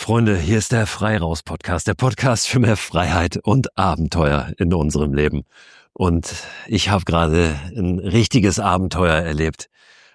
Freunde, hier ist der Freiraus-Podcast, der Podcast für mehr Freiheit und Abenteuer in unserem Leben. Und ich habe gerade ein richtiges Abenteuer erlebt.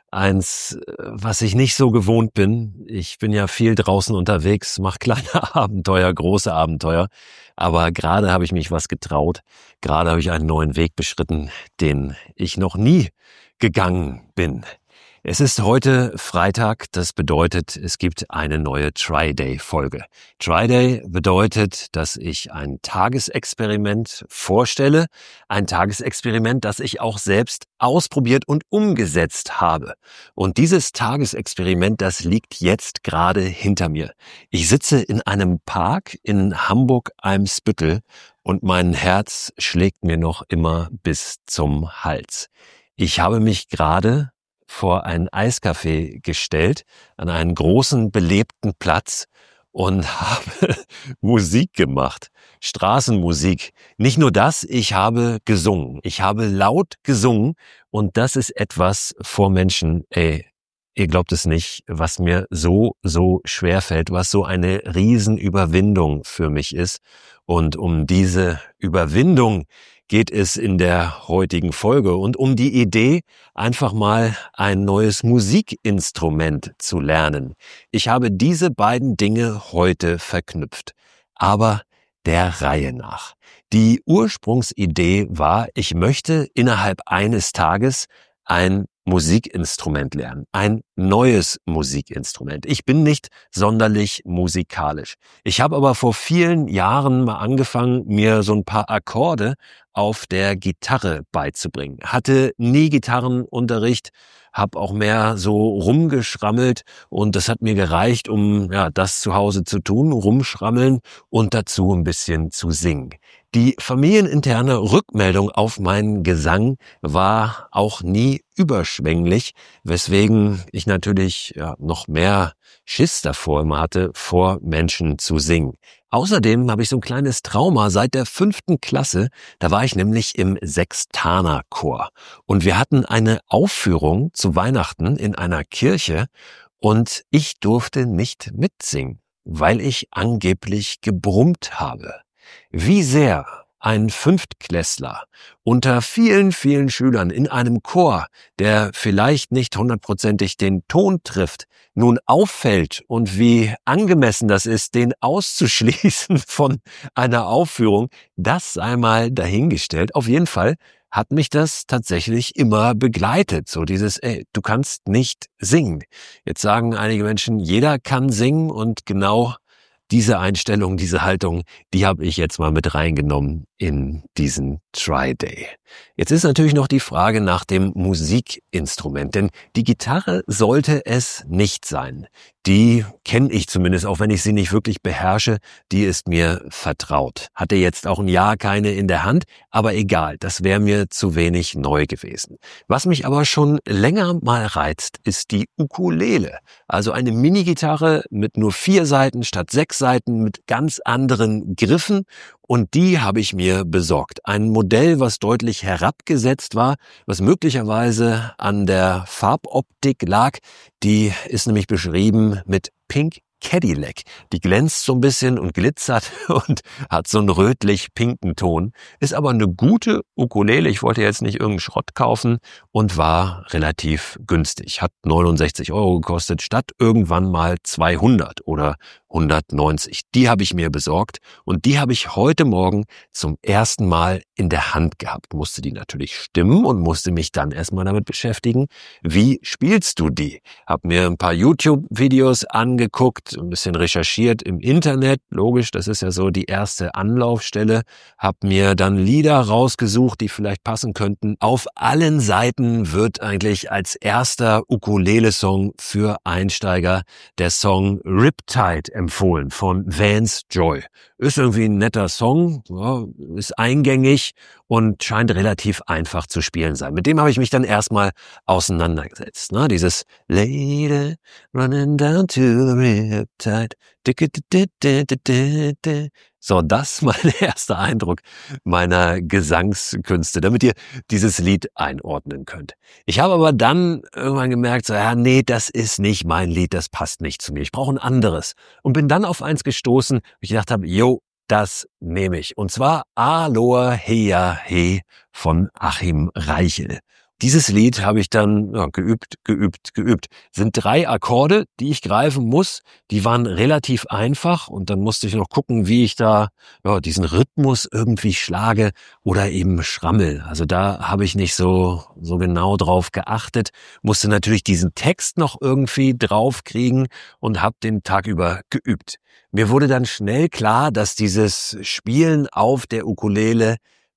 Eins, was ich nicht so gewohnt bin. Ich bin ja viel draußen unterwegs, mache kleine Abenteuer, große Abenteuer. Aber gerade habe ich mich was getraut. Gerade habe ich einen neuen Weg beschritten, den ich noch nie gegangen bin. Es ist heute Freitag, das bedeutet, es gibt eine neue Try-Day-Folge. Try-Day bedeutet, dass ich ein Tagesexperiment vorstelle, ein Tagesexperiment, das ich auch selbst ausprobiert und umgesetzt habe. Und dieses Tagesexperiment, das liegt jetzt gerade hinter mir. Ich sitze in einem Park in Hamburg-Eimsbüttel und mein Herz schlägt mir noch immer bis zum Hals. Ich habe mich gerade vor ein Eiscafé gestellt, an einen großen belebten Platz und habe Musik gemacht, Straßenmusik. Nicht nur das, ich habe gesungen. Ich habe laut gesungen und das ist etwas vor Menschen, ihr glaubt es nicht, was mir so schwer fällt, was so eine Riesenüberwindung für mich ist. Und um diese Überwindung geht es in der heutigen Folge und um die Idee, einfach mal ein neues Musikinstrument zu lernen. Ich habe diese beiden Dinge heute verknüpft, aber der Reihe nach. Die Ursprungsidee war, ich möchte innerhalb eines Tages ein Musikinstrument lernen, ein neues Musikinstrument. Ich bin nicht sonderlich musikalisch. Ich habe aber vor vielen Jahren mal angefangen, mir so ein paar Akkorde auf der Gitarre beizubringen. Hatte nie Gitarrenunterricht, habe auch mehr so rumgeschrammelt und das hat mir gereicht, um das zu Hause zu tun, rumschrammeln und dazu ein bisschen zu singen. Die familieninterne Rückmeldung auf meinen Gesang war auch nie überschwänglich, weswegen ich natürlich noch mehr Schiss davor immer hatte, vor Menschen zu singen. Außerdem habe ich so ein kleines Trauma seit der 5. Klasse. Da war ich nämlich im Sextanerchor. Und wir hatten eine Aufführung zu Weihnachten in einer Kirche und ich durfte nicht mitsingen, weil ich angeblich gebrummt habe. Wie sehr ein Fünftklässler unter vielen Schülern in einem Chor, der vielleicht nicht 100%ig den Ton trifft, nun auffällt und wie angemessen das ist, den auszuschließen von einer Aufführung, das sei mal dahingestellt. Auf jeden Fall hat mich das tatsächlich immer begleitet, so dieses, du kannst nicht singen. Jetzt sagen einige Menschen, jeder kann singen und genau diese Einstellung, diese Haltung, die habe ich jetzt mal mit reingenommen in diesen Try-Day. Jetzt ist natürlich noch die Frage nach dem Musikinstrument, denn die Gitarre sollte es nicht sein. Die kenne ich zumindest, auch wenn ich sie nicht wirklich beherrsche, die ist mir vertraut. Hatte jetzt auch ein Jahr keine in der Hand, aber egal, das wäre mir zu wenig neu gewesen. Was mich aber schon länger mal reizt, ist die Ukulele. Also eine Mini-Gitarre mit nur 4 Saiten statt 6 Saiten mit ganz anderen Griffen. Und die habe ich mir besorgt. Ein Modell, was deutlich herabgesetzt war, was möglicherweise an der Farboptik lag. Die ist nämlich beschrieben mit Pink Cadillac. Die glänzt so ein bisschen und glitzert und hat so einen rötlich-pinken Ton. Ist aber eine gute Ukulele. Ich wollte jetzt nicht irgendeinen Schrott kaufen und war relativ günstig. Hat 69 € gekostet, statt irgendwann mal 200 oder 190. Die habe ich mir besorgt und die habe ich heute Morgen zum ersten Mal in der Hand gehabt. Musste die natürlich stimmen und musste mich dann erstmal damit beschäftigen, wie spielst du die? Hab mir ein paar YouTube-Videos angeguckt, ein bisschen recherchiert im Internet, logisch, das ist ja so die erste Anlaufstelle. Hab mir dann Lieder rausgesucht, die vielleicht passen könnten. Auf allen Seiten wird eigentlich als erster Ukulele-Song für Einsteiger der Song Riptide empfohlen von Vance Joy. Ist irgendwie ein netter Song, ja, ist eingängig und scheint relativ einfach zu spielen sein. Mit dem habe ich mich dann erstmal auseinandergesetzt. Ne? Dieses Lady running down to the riptide, So, das mal der erste Eindruck meiner Gesangskünste, damit ihr dieses Lied einordnen könnt. Ich habe aber dann irgendwann gemerkt, so, ja, nee, das ist nicht mein Lied, das passt nicht zu mir. Ich brauche ein anderes. Und bin dann auf eins gestoßen, wo ich gedacht habe, jo, das nehme ich. Und zwar Aloha Hea He von Achim Reichel. Dieses Lied habe ich dann geübt. Sind 3 Akkorde, die ich greifen muss. Die waren relativ einfach und dann musste ich noch gucken, wie ich da diesen Rhythmus irgendwie schlage oder eben schrammel. Also da habe ich nicht so genau drauf geachtet. Musste natürlich diesen Text noch irgendwie draufkriegen und habe den Tag über geübt. Mir wurde dann schnell klar, dass dieses Spielen auf der Ukulele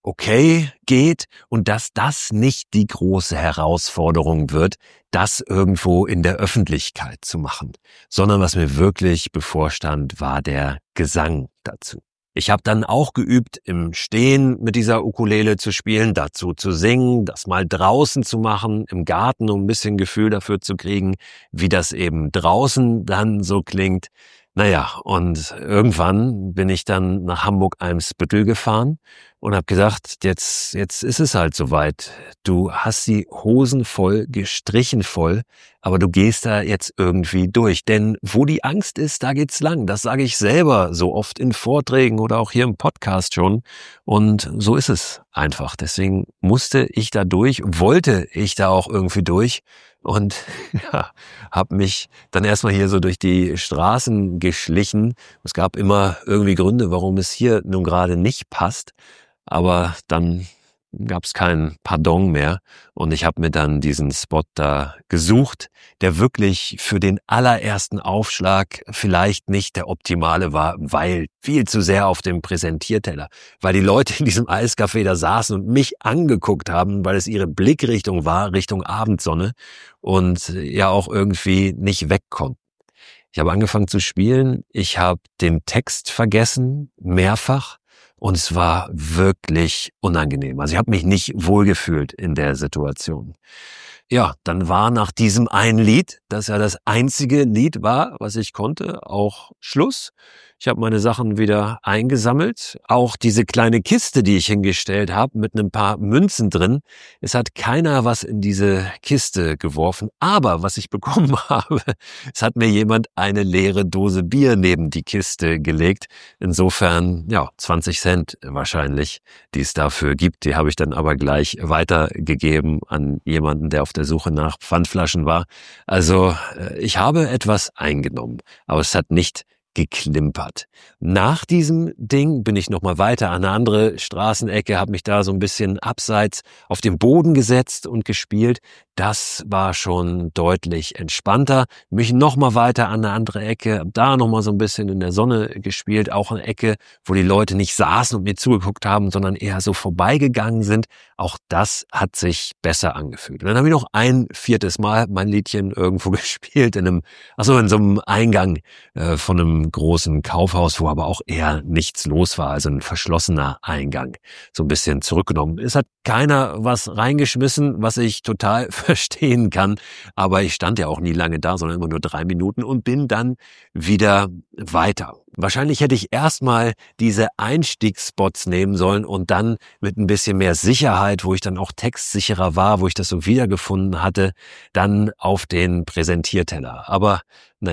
okay geht und dass das nicht die große Herausforderung wird, das irgendwo in der Öffentlichkeit zu machen, sondern was mir wirklich bevorstand, war der Gesang dazu. Ich habe dann auch geübt, im Stehen mit dieser Ukulele zu spielen, dazu zu singen, das mal draußen zu machen, im Garten, um ein bisschen Gefühl dafür zu kriegen, wie das eben draußen dann so klingt. Naja, und irgendwann bin ich dann nach Hamburg-Eimsbüttel gefahren und habe gesagt, jetzt ist es halt soweit. Du hast die Hosen voll, gestrichen voll, aber du gehst da jetzt irgendwie durch. Denn wo die Angst ist, da geht's lang. Das sage ich selber so oft in Vorträgen oder auch hier im Podcast schon. Und so ist es einfach. Deswegen musste ich da durch, wollte ich da auch irgendwie durch. Und ja, habe mich dann erstmal hier so durch die Straßen geschlichen. Es gab immer irgendwie Gründe, warum es hier nun gerade nicht passt. Aber dann gab es kein Pardon mehr und ich habe mir dann diesen Spot da gesucht, der wirklich für den allerersten Aufschlag vielleicht nicht der optimale war, weil viel zu sehr auf dem Präsentierteller, weil die Leute in diesem Eiscafé da saßen und mich angeguckt haben, weil es ihre Blickrichtung war, Richtung Abendsonne und ja auch irgendwie nicht weg konnten. Ich habe angefangen zu spielen, ich habe den Text vergessen, mehrfach. Und es war wirklich unangenehm. Also ich habe mich nicht wohlgefühlt in der Situation. Ja, dann war nach diesem einen Lied, das ja das einzige Lied war, was ich konnte, auch Schluss. Ich habe meine Sachen wieder eingesammelt. Auch diese kleine Kiste, die ich hingestellt habe, mit ein paar Münzen drin. Es hat keiner was in diese Kiste geworfen. Aber was ich bekommen habe, es hat mir jemand eine leere Dose Bier neben die Kiste gelegt. Insofern, 20 Cent wahrscheinlich, die es dafür gibt. Die habe ich dann aber gleich weitergegeben an jemanden, der auf der Suche nach Pfandflaschen war. Also ich habe etwas eingenommen, aber es hat nicht geklimpert. Nach diesem Ding bin ich nochmal weiter an eine andere Straßenecke, habe mich da so ein bisschen abseits auf den Boden gesetzt und gespielt. Das war schon deutlich entspannter. Mich nochmal weiter an eine andere Ecke, hab da nochmal so ein bisschen in der Sonne gespielt. Auch eine Ecke, wo die Leute nicht saßen und mir zugeguckt haben, sondern eher so vorbeigegangen sind. Auch das hat sich besser angefühlt. Und dann habe ich noch ein 4. Mal mein Liedchen irgendwo gespielt in so einem Eingang von einem großen Kaufhaus, wo aber auch eher nichts los war, also ein verschlossener Eingang, so ein bisschen zurückgenommen. Es hat keiner was reingeschmissen, was ich total verstehen kann, aber ich stand ja auch nie lange da, sondern immer nur 3 Minuten und bin dann wieder weiter. Wahrscheinlich hätte ich erstmal diese Einstiegsspots nehmen sollen und dann mit ein bisschen mehr Sicherheit, wo ich dann auch textsicherer war, wo ich das so wiedergefunden hatte, dann auf den Präsentierteller. Aber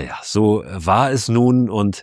so war es nun und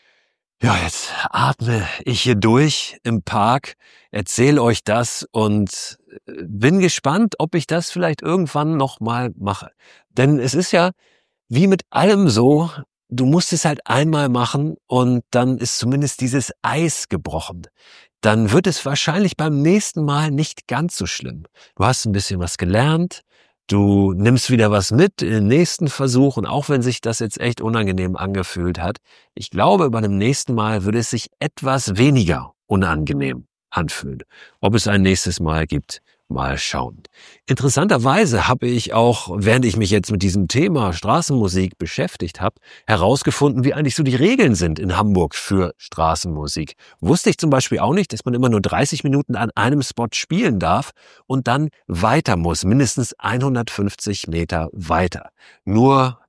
ja, jetzt atme ich hier durch im Park, erzähle euch das und bin gespannt, ob ich das vielleicht irgendwann nochmal mache. Denn es ist ja wie mit allem so, du musst es halt einmal machen und dann ist zumindest dieses Eis gebrochen. Dann wird es wahrscheinlich beim nächsten Mal nicht ganz so schlimm. Du hast ein bisschen was gelernt, du nimmst wieder was mit in den nächsten Versuch und auch wenn sich das jetzt echt unangenehm angefühlt hat, ich glaube, bei dem nächsten Mal würde es sich etwas weniger unangenehm anfühlen. Ob es ein nächstes Mal gibt, mal schauen. Interessanterweise habe ich auch, während ich mich jetzt mit diesem Thema Straßenmusik beschäftigt habe, herausgefunden, wie eigentlich so die Regeln sind in Hamburg für Straßenmusik. Wusste ich zum Beispiel auch nicht, dass man immer nur 30 Minuten an einem Spot spielen darf und dann weiter muss, mindestens 150 Meter weiter. Nur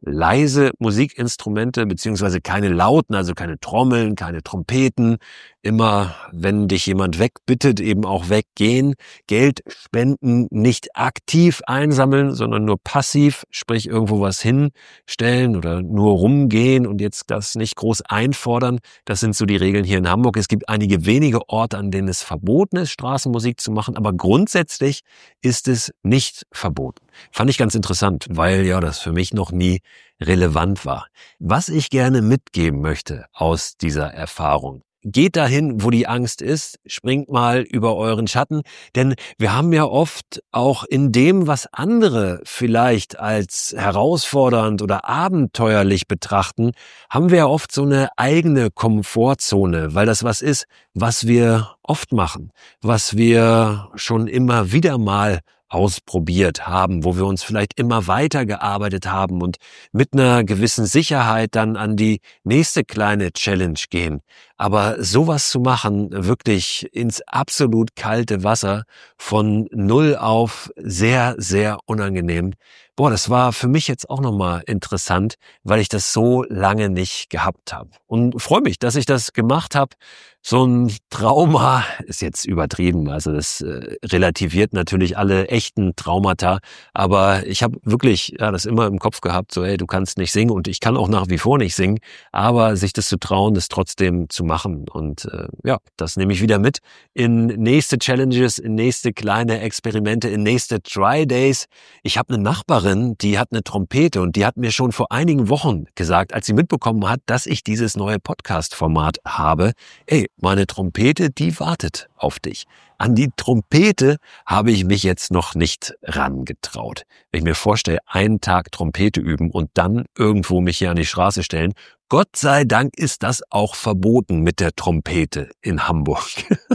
leise Musikinstrumente, beziehungsweise keine lauten, also keine Trommeln, keine Trompeten. Immer, wenn dich jemand wegbittet, eben auch weggehen. Geld spenden, nicht aktiv einsammeln, sondern nur passiv, sprich irgendwo was hinstellen oder nur rumgehen und jetzt das nicht groß einfordern. Das sind so die Regeln hier in Hamburg. Es gibt einige wenige Orte, an denen es verboten ist, Straßenmusik zu machen, aber grundsätzlich ist es nicht verboten. Fand ich ganz interessant, weil ja das für mich noch nie relevant war. Was ich gerne mitgeben möchte aus dieser Erfahrung: Geht dahin, wo die Angst ist, springt mal über euren Schatten, denn wir haben ja oft auch in dem, was andere vielleicht als herausfordernd oder abenteuerlich betrachten, haben wir ja oft so eine eigene Komfortzone, weil das was ist, was wir oft machen, was wir schon immer wieder mal ausprobiert haben, wo wir uns vielleicht immer weiter gearbeitet haben und mit einer gewissen Sicherheit dann an die nächste kleine Challenge gehen. Aber sowas zu machen, wirklich ins absolut kalte Wasser, von null auf, sehr, sehr unangenehm. Das war für mich jetzt auch nochmal interessant, weil ich das so lange nicht gehabt habe. Und freue mich, dass ich das gemacht habe. So ein Trauma ist jetzt übertrieben, also das relativiert natürlich alle echten Traumata, aber ich habe wirklich das immer im Kopf gehabt, so du kannst nicht singen und ich kann auch nach wie vor nicht singen, aber sich das zu trauen, das trotzdem zu machen und das nehme ich wieder mit in nächste Challenges, in nächste kleine Experimente, in nächste Try Days. Ich habe eine Nachbarin, die hat eine Trompete und die hat mir schon vor einigen Wochen gesagt, als sie mitbekommen hat, dass ich dieses neue Podcast-Format habe: Meine Trompete, die wartet auf dich. An die Trompete habe ich mich jetzt noch nicht rangetraut. Wenn ich mir vorstelle, einen Tag Trompete üben und dann irgendwo mich hier an die Straße stellen, Gott sei Dank ist das auch verboten mit der Trompete in Hamburg.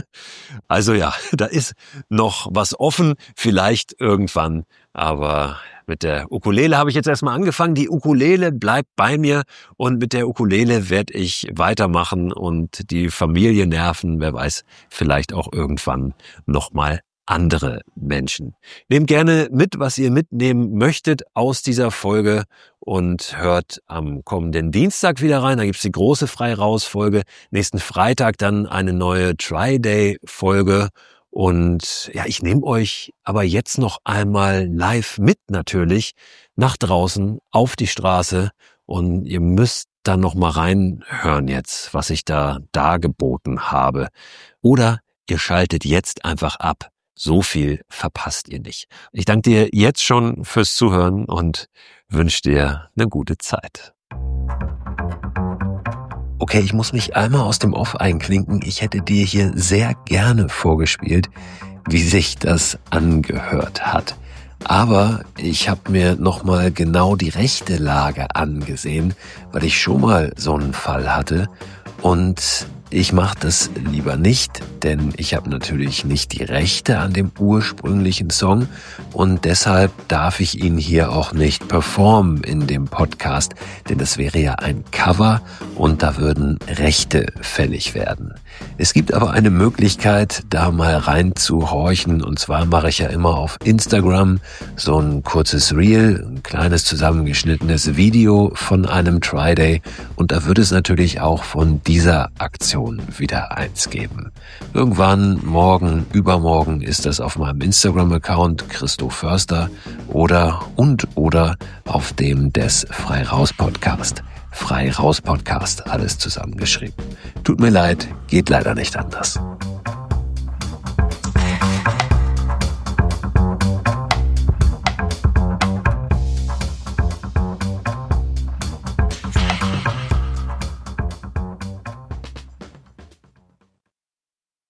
Also ja, da ist noch was offen, vielleicht irgendwann, aber mit der Ukulele habe ich jetzt erstmal angefangen. Die Ukulele bleibt bei mir und mit der Ukulele werde ich weitermachen und die Familie nerven. Wer weiß, vielleicht auch irgendwann nochmal andere Menschen. Nehmt gerne mit, was ihr mitnehmen möchtet aus dieser Folge und hört am kommenden Dienstag wieder rein. Da gibt's die große Frei-Raus-Folge. Nächsten Freitag dann eine neue Try-Day-Folge. Und ja, ich nehme euch aber jetzt noch einmal live mit natürlich nach draußen auf die Straße und ihr müsst dann noch mal reinhören jetzt, was ich da dargeboten habe. Oder ihr schaltet jetzt einfach ab. So viel verpasst ihr nicht. Ich danke dir jetzt schon fürs Zuhören und wünsche dir eine gute Zeit. Okay, ich muss mich einmal aus dem Off einklinken. Ich hätte dir hier sehr gerne vorgespielt, wie sich das angehört hat. Aber ich habe mir nochmal genau die rechte Lage angesehen, weil ich schon mal so einen Fall hatte. Und ich mache das lieber nicht, denn ich habe natürlich nicht die Rechte an dem ursprünglichen Song und deshalb darf ich ihn hier auch nicht performen in dem Podcast, denn das wäre ja ein Cover und da würden Rechte fällig werden. Es gibt aber eine Möglichkeit, da mal reinzuhorchen, und zwar mache ich ja immer auf Instagram so ein kurzes Reel, ein kleines zusammengeschnittenes Video von einem Try-Day und da wird es natürlich auch von dieser Aktion wieder eins geben. Irgendwann, morgen, übermorgen ist das auf meinem Instagram-Account Christo Förster oder auf dem des Frei-Raus-Podcast. Frei-Raus-Podcast, alles zusammengeschrieben. Tut mir leid, geht leider nicht anders.